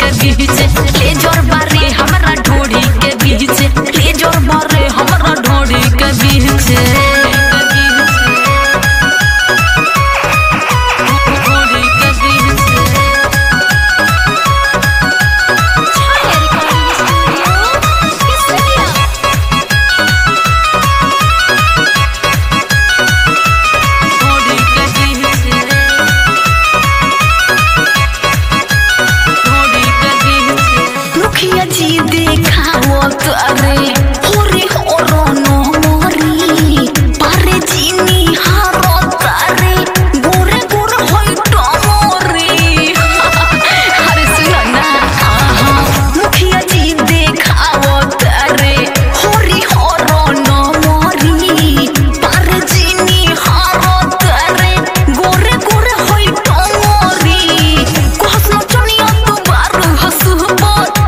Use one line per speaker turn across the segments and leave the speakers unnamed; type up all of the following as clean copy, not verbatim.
के बीच ले जोर बारे हमरा ढोड़ी के बीच ले जोर बारे हमरा ढोड़ी के बीच जी देखाओ तारे होरे होरो नो मोरी पारे जीनी हारो तारे गोरे गोरे होई टमोरी अरे सुनो ना मुखिया जी देखाओ तारे होरे होरो नो मोरी पारे जीनी हारो तारे गोरे गोरे होई टमोरी कोहसनो चनिया तो बारू हसुबो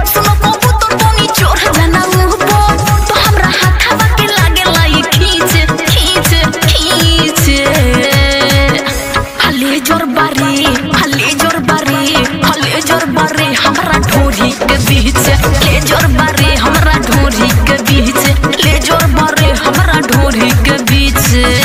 हमरा ढोरी के बीच ले जोर बारे हमरा ढोरी के बीच ले जोर बारे हमरा ढोरी के बीच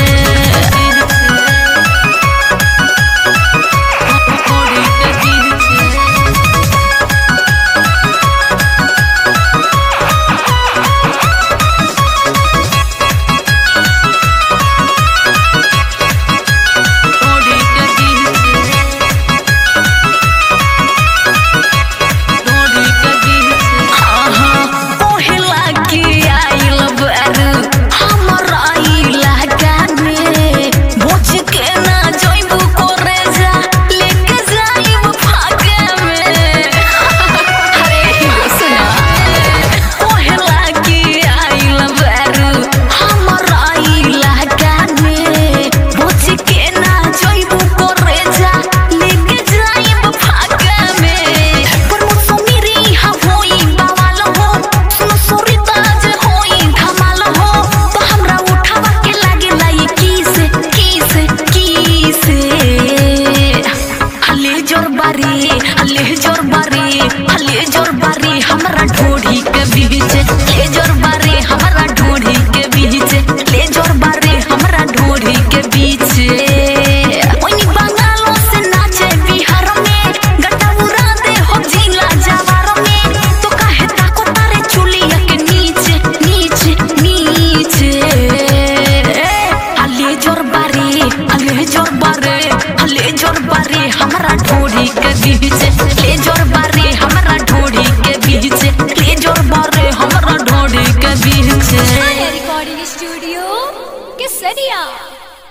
ले जोर बारे हमरा ढोड़ी के बीच ले जोर बारे हमरा ढोड़ी के बीच ले जोर बारे हमरा ढोड़ी के बीच ओनी बंगालो से नाचे बिहार में गट्टा उड़ा दे हो जिला जवार में तो काहे ताको तारे चुलिया के नीचे नीचे नीचे ले जोर बारे